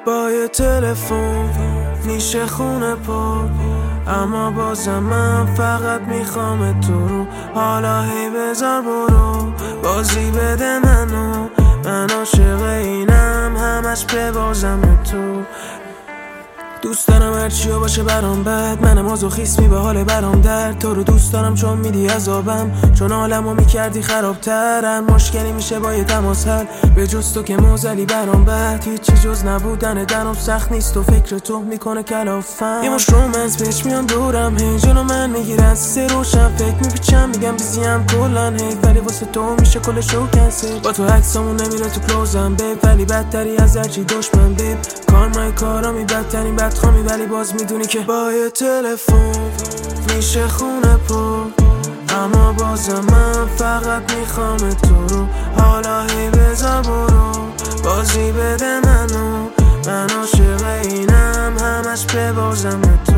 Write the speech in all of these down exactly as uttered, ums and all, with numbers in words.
با یه تلفن میشه خونه پر، اما بازم من فقط میخوام تو رو. حالا هی بذار برو، بازی بده منو، من عاشق اینم همش ببازم تو. دوست دارم هرچیا باشه برام بد، منم آزوخیست می به حال برام درد. تو رو دوست دارم چون میدی عذابم، چون عالمو میکردی خرابتر. هر مشکلی میشه با یه تماس حل، به جز تو که موزلی برام بد. هیچی جز نبودن درم سخت نیست و فکر تو میکنه کلافم. یه مش رومنس پیش میان دورم، هی جلو من میگیرن سه روشم. فکر میپیچم میگم بیزیم کلن هی، ولی واسه تو میشه کل شو کنسل. با تو عکسامون نمیره تو کلوزم بیب، ولی بدتری از هرچی دشمن بیب. کارمای کارامی بدترین بدخوامی، ولی باز میدونی که با یه تلفن میشه خونه پر، اما بازم من فقط میخوام تو رو. حالا هی بذار برو، بازی بده منو، من عاشق اینم همش ببازم تو.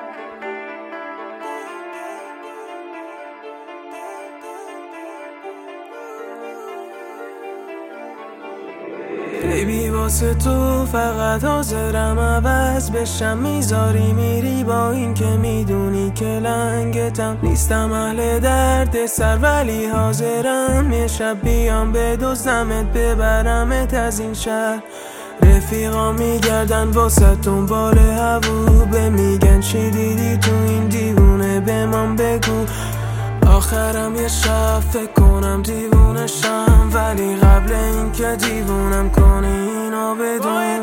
بیبی واسه تو فقط حاضرم عوض بشم، میذاری میری با این که میدونی که لنگتم. نیستم اهل درد سر ولی حاضرم یه شب بیام بدزدمت ببرمت از این شهر. رفیقا میگردن واسه دنبال هووبه، میگن چی دیدی تو این دیوونه به من بگو. آخرم یه شب فکر کنم دیوونشم، ولی قبل این که دیوونم کنی اینو بدون.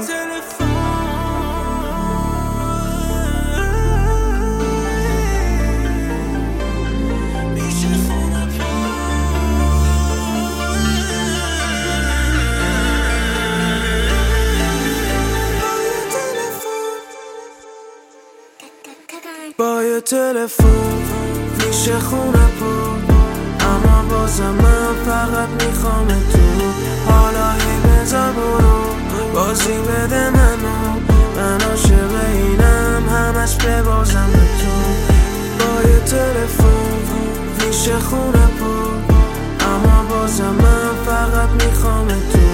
با یه تلفن میشه خونه پر، اما بازم من فقط میخوام تو. حالا هی بذار برو، بازی بده منو، من عاشق اینم همش ببازم تو. با یه تلفن میشه خونه پر، اما بازم من فقط میخوام تو.